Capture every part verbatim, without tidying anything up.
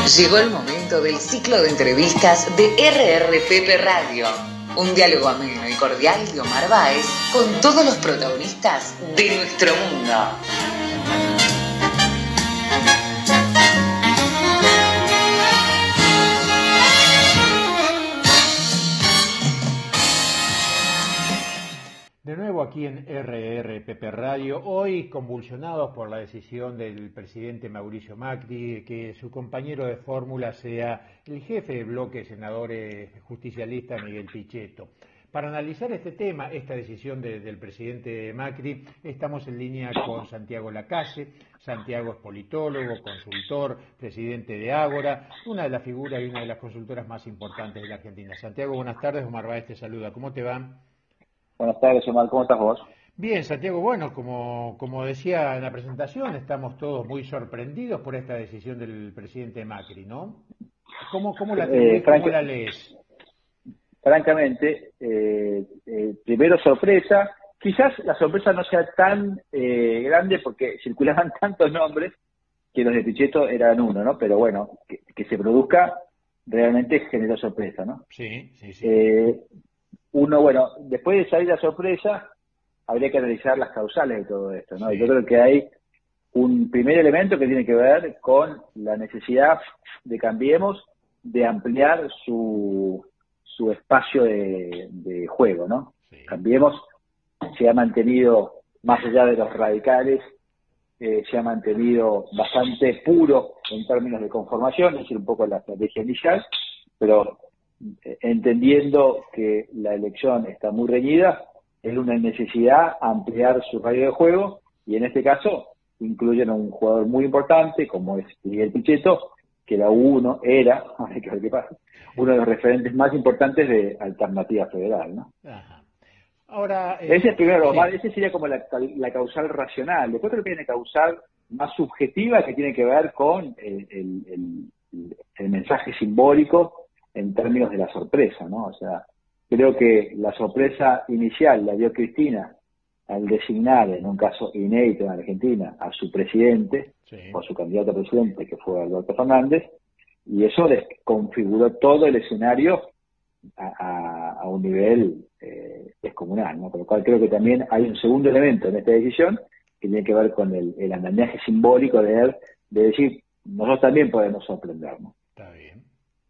Llegó el momento del ciclo de entrevistas de R R P P Radio. Un diálogo ameno y cordial de Omar Báez con todos los protagonistas de nuestro mundo. De nuevo aquí en R R P P Radio, hoy convulsionados por la decisión del presidente Mauricio Macri de que su compañero de fórmula sea el jefe del bloque de senadores justicialistas Miguel Pichetto. Para analizar este tema, esta decisión de, del presidente Macri, estamos en línea con Santiago Lacalle. Santiago es politólogo, consultor, presidente de Ágora, una de las figuras y una de las consultoras más importantes de la Argentina. Santiago, buenas tardes, Omar Báez te saluda, ¿cómo te va? Buenas tardes, Omar, ¿cómo estás vos? Bien, Santiago, bueno, como, como decía en la presentación, estamos todos muy sorprendidos por esta decisión del presidente Macri, ¿no? ¿Cómo, cómo, la, eh, ¿cómo la lees? Francamente, eh, eh, primero sorpresa, quizás la sorpresa no sea tan eh, grande porque circulaban tantos nombres que los de Pichetto eran uno, ¿no? Pero bueno, que, que se produzca realmente generó sorpresa, ¿no? Sí, sí, sí. Eh, Uno, bueno, después de salir la sorpresa, habría que analizar las causales de todo esto, ¿no? Sí. Yo creo que hay un primer elemento que tiene que ver con la necesidad de Cambiemos de ampliar su, su espacio de, de juego, ¿no? Sí. Cambiemos se ha mantenido, más allá de los radicales, eh, se ha mantenido bastante puro en términos de conformación, es decir, un poco la estrategia inicial, pero entendiendo que la elección está muy reñida, es una necesidad ampliar su radio de juego y en este caso incluyen a un jugador muy importante como es Miguel Pichetto, que la uno era, hay que ver qué pasa, uno de los referentes más importantes de Alternativa Federal, ¿no? Ajá. Ahora, eh, ese es primero, sí. ese sería como la, la causal racional. Después creo que hay una causal más subjetiva que tiene que ver con el, el, el, el mensaje simbólico en términos de la sorpresa, ¿no? O sea, creo que la sorpresa inicial la dio Cristina al designar, en un caso inédito en Argentina, a su presidente, Sí. o a su candidato a presidente, que fue Alberto Fernández, y eso desconfiguró todo el escenario a, a, a un nivel eh, descomunal, ¿no? Por lo cual creo que también hay un segundo elemento en esta decisión que tiene que ver con el, el andamiaje simbólico de él, de decir, nosotros también podemos sorprendernos. Está bien.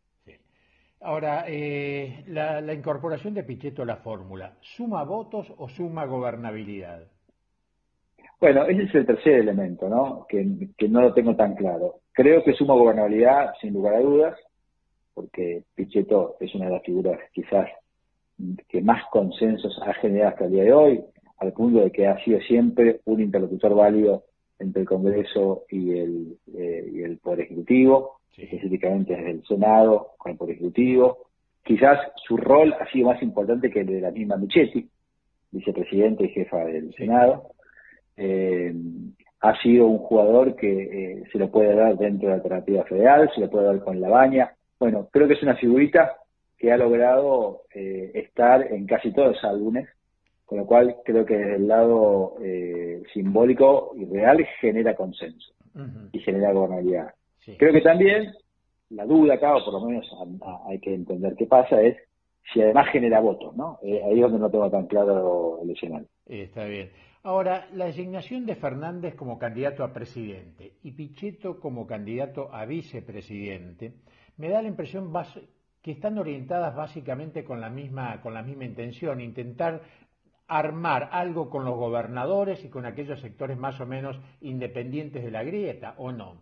Ahora, eh, la, la incorporación de Pichetto a la fórmula, ¿suma votos o suma gobernabilidad? Bueno, ese es el tercer elemento, ¿no? Que, que no lo tengo tan claro. Creo que suma gobernabilidad, sin lugar a dudas, porque Pichetto es una de las figuras quizás que más consensos ha generado hasta el día de hoy, al punto de que ha sido siempre un interlocutor válido entre el Congreso y el, eh, y el Poder Ejecutivo. Sí. Específicamente desde el Senado con el Poder Ejecutivo. Quizás su rol ha sido más importante que el de la misma Michetti, vicepresidenta y jefa del sí. Senado. Eh, ha sido un jugador que eh, se lo puede dar dentro de la Alternativa Federal, se lo puede dar con Labaña. Bueno, creo que es una figurita que ha logrado eh, estar en casi todos los álbumes, con lo cual creo que desde el lado eh, simbólico y real genera consenso uh-huh. y genera gobernabilidad. Sí. Creo que también la duda acá, o por lo menos a, a, hay que entender qué pasa, es si además genera votos, ¿no? Eh, ahí es donde no tengo tan claro el escenario. Está bien. Ahora, la designación de Fernández como candidato a presidente y Pichetto como candidato a vicepresidente, me da la impresión que están orientadas básicamente con la misma, con la misma intención, intentar armar algo con los gobernadores y con aquellos sectores más o menos independientes de la grieta, ¿o no?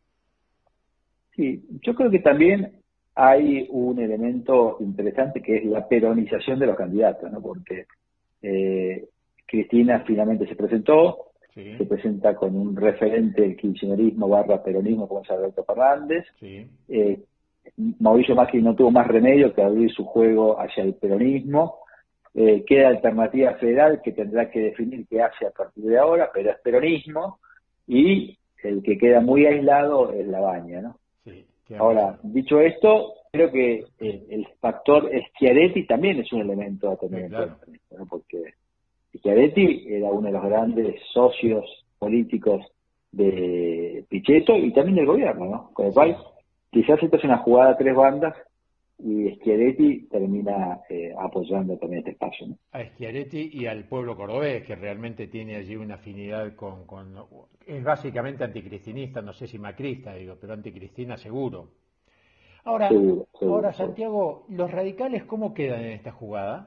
Sí, yo creo que también hay un elemento interesante que es la peronización de los candidatos, ¿no? Porque eh, Cristina finalmente se presentó, sí. se presenta con un referente del kirchnerismo barra peronismo como es Alberto Fernández. Sí. Eh, Mauricio Macri no tuvo más remedio que abrir su juego hacia el peronismo. Eh, queda Alternativa Federal que tendrá que definir qué hace a partir de ahora, pero es peronismo, y el que queda muy aislado es Labaña, ¿no? Sí, ahora, dicho esto, creo que eh, el factor Schiaretti también es un elemento a tener sí, en claro. cuenta, ¿no? Porque Schiaretti era uno de los grandes socios políticos de Pichetto y también del gobierno, ¿no? Con lo cual quizás esta es una jugada a tres bandas y Schiaretti termina eh, apoyando también este espacio, ¿no? A Schiaretti y al pueblo cordobés, que realmente tiene allí una afinidad con, con... Es básicamente anticristinista, no sé si macrista, digo, pero anticristina seguro. Ahora, Seguro, seguro, ahora seguro. Santiago, ¿los radicales cómo quedan en esta jugada?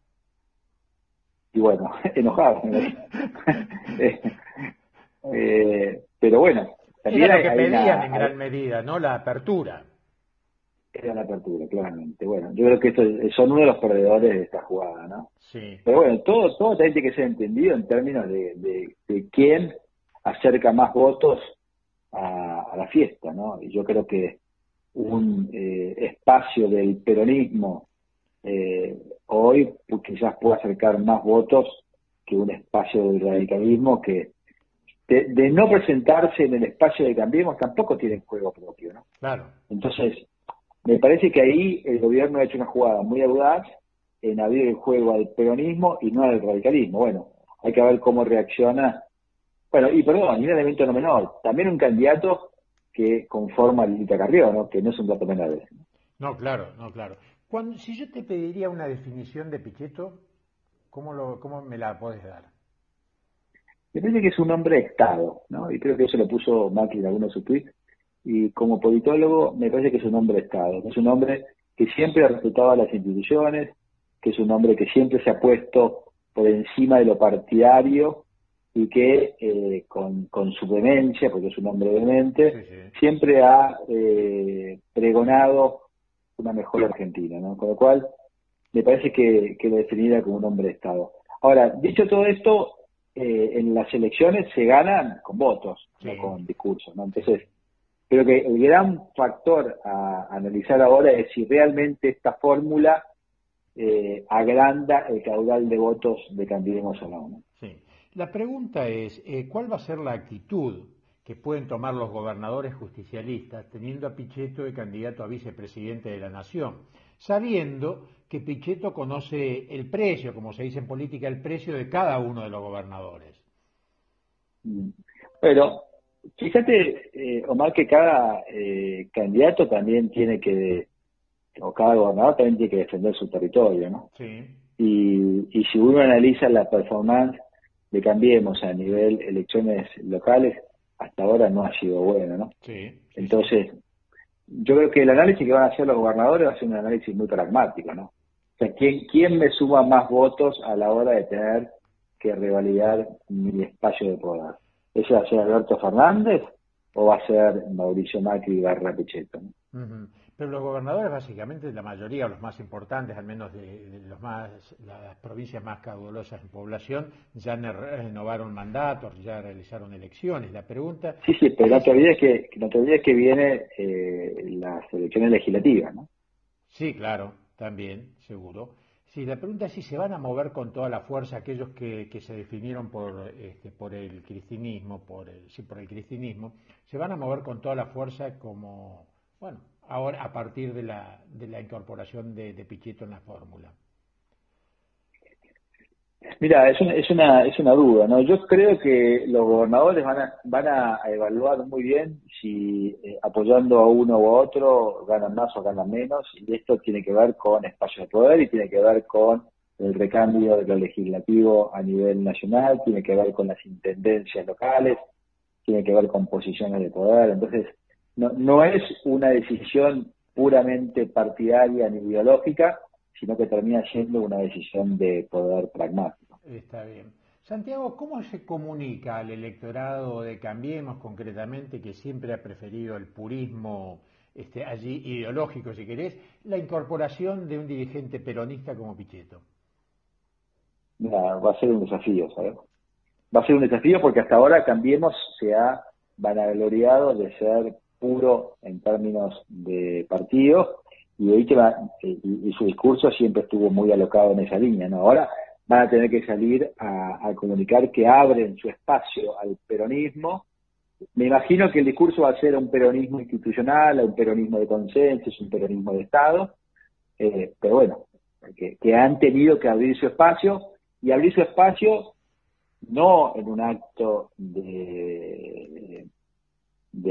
Y bueno, enojados. eh, eh, pero bueno, también Era lo hay, que hay pedían una... en hay- gran medida, ¿no? La apertura. era la apertura, claramente. Bueno, yo creo que estos son uno de los perdedores de esta jugada, ¿no? Sí. Pero bueno, todo, todo también tiene que ser entendido en términos de, de, de quién acerca más votos a, a la fiesta, ¿no? Y yo creo que un eh, espacio del peronismo eh, hoy pues, quizás pueda acercar más votos que un espacio del radicalismo que de, de no presentarse en el espacio de Cambiemos tampoco tienen juego propio, ¿no? Claro. Entonces, me parece que ahí el gobierno ha hecho una jugada muy audaz en abrir el juego al peronismo y no al radicalismo. Bueno, hay que ver cómo reacciona. Bueno, y perdón, y un elemento no menor, también un candidato que conforma a Lilita Carrió, ¿no? Que no es un dato menor. No, claro, no, claro. Cuando, si yo te pediría una definición de Pichetto, ¿cómo, lo, cómo me la podés dar? Me parece que es un hombre de Estado, ¿no? Y creo que eso lo puso Macri en alguno de sus tweets. Y como politólogo, me parece que es un hombre de Estado, que es un hombre que siempre ha respetado a las instituciones, que es un hombre que siempre se ha puesto por encima de lo partidario y que eh, con, con su vehemencia, porque es un hombre vehemente, Sí, sí. siempre ha eh, pregonado una mejor Argentina, ¿no? Con lo cual, me parece que, que lo definiría como un hombre de Estado. Ahora, dicho todo esto, eh, en las elecciones se ganan con votos, Sí. no con discursos, ¿no? Entonces, creo que el gran factor a analizar ahora es si realmente esta fórmula eh, agranda el caudal de votos de Cambiemos o no, ¿no? Sí. La pregunta es, eh, ¿cuál va a ser la actitud que pueden tomar los gobernadores justicialistas teniendo a Pichetto de candidato a vicepresidente de la Nación, sabiendo que Pichetto conoce el precio, como se dice en política, el precio de cada uno de los gobernadores? Mm. Pero fíjate, eh, Omar, que cada eh, candidato también tiene que, o cada gobernador también tiene que defender su territorio, ¿no? Sí. Y, y si uno analiza la performance de Cambiemos a nivel elecciones locales, hasta ahora no ha sido bueno, ¿no? Sí, sí, Entonces, yo creo que el análisis que van a hacer los gobernadores va a ser un análisis muy pragmático, ¿no? O sea, ¿quién, quién me suma más votos a la hora de tener que revalidar mi espacio de poder? ¿Ese va a ser Alberto Fernández o va a ser Mauricio Macri y Barra Pichetto, ¿no? Uh-huh. Pero los gobernadores, básicamente, la mayoría, los más importantes, al menos de, de los más, las provincias más caudalosas en población, ya renovaron mandatos, ya realizaron elecciones. La pregunta... Sí, sí, pero no es... te olvides que, no te olvides que viene eh, las elecciones legislativas, ¿no? Sí, claro, también, seguro. Sí, la pregunta es si se van a mover con toda la fuerza aquellos que, que se definieron por, este, por el cristinismo, por el, sí, por el cristinismo, se van a mover con toda la fuerza como, bueno, ahora a partir de la, de la incorporación de, de Pichetto en la fórmula. Mira, es una, es una, es una duda, ¿no? Yo creo que los gobernadores van a, van a evaluar muy bien si eh, apoyando a uno u otro ganan más o ganan menos, y esto tiene que ver con espacio de poder y tiene que ver con el recambio de lo legislativo a nivel nacional, tiene que ver con las intendencias locales, tiene que ver con posiciones de poder. Entonces, no, no es una decisión puramente partidaria ni ideológica, sino que termina siendo una decisión de poder pragmático. Está bien. Santiago, ¿cómo se comunica al electorado de Cambiemos concretamente, que siempre ha preferido el purismo este, allí ideológico, si querés, la incorporación de un dirigente peronista como Pichetto? Mira, va a ser un desafío, ¿sabes? Va a ser un desafío porque hasta ahora Cambiemos se ha vanagloriado de ser puro en términos de partido, y ahí que va, y, y su discurso siempre estuvo muy alocado en esa línea, ¿no? Ahora van a tener que salir a, a comunicar que abren su espacio al peronismo. Me imagino que el discurso va a ser un peronismo institucional, un peronismo de consensos, un peronismo de Estado, eh, pero bueno, que, que han tenido que abrir su espacio, y abrir su espacio no en un acto de, de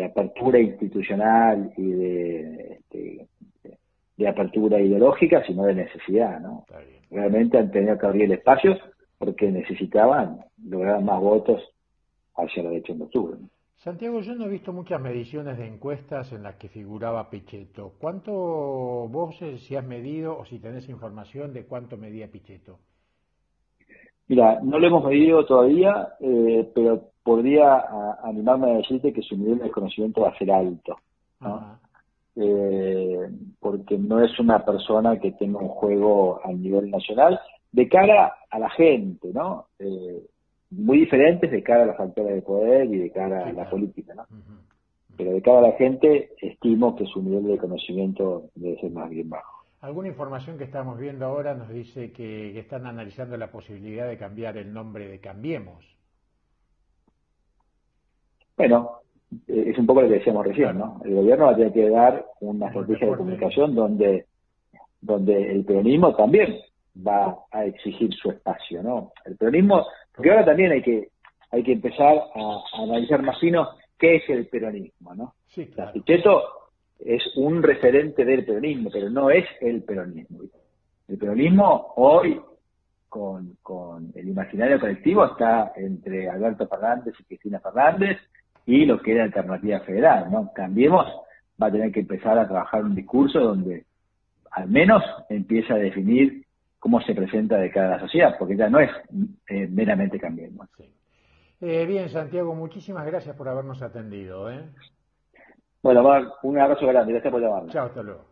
de apertura institucional y de, de, de apertura ideológica, sino de necesidad, ¿no? Realmente han tenido que abrir el espacio porque necesitaban lograr más votos hacia la elección de octubre, ¿no? Santiago, yo no he visto muchas mediciones de encuestas en las que figuraba Pichetto. ¿Cuánto vos, si has medido o si tenés información de cuánto medía Pichetto? Mira, no lo hemos medido todavía, eh, pero podría a, animarme a decirte que su nivel de conocimiento va a ser alto, ¿no? Eh, porque no es una persona que tenga un juego a nivel nacional de cara a la gente, ¿no? Eh, muy diferentes de cara a los factores de poder y de cara a la política, ¿no? Pero de cara a la gente, estimo que su nivel de conocimiento debe ser más bien bajo. Alguna información que estamos viendo ahora nos dice que, que están analizando la posibilidad de cambiar el nombre de Cambiemos. Bueno, es un poco lo que decíamos recién, ¿no? El gobierno va a tener que dar una estrategia de comunicación donde, donde el peronismo también va a exigir su espacio, ¿no? El peronismo, porque ahora también hay que hay que empezar a, a analizar más fino qué es el peronismo, ¿no? Sí, claro. Pichetto es un referente del peronismo, pero no es el peronismo. El peronismo hoy, con, con el imaginario colectivo, está entre Alberto Fernández y Cristina Fernández y lo que era Alternativa Federal, ¿no? Cambiemos va a tener que empezar a trabajar un discurso donde al menos empieza a definir cómo se presenta de cara a la sociedad, porque ya no es eh, meramente Cambiemos. Sí. Eh, bien, Santiago, muchísimas gracias por habernos atendido, ¿eh? Bueno, Mar, un abrazo grande, gracias por llamarme. Chao, hasta luego.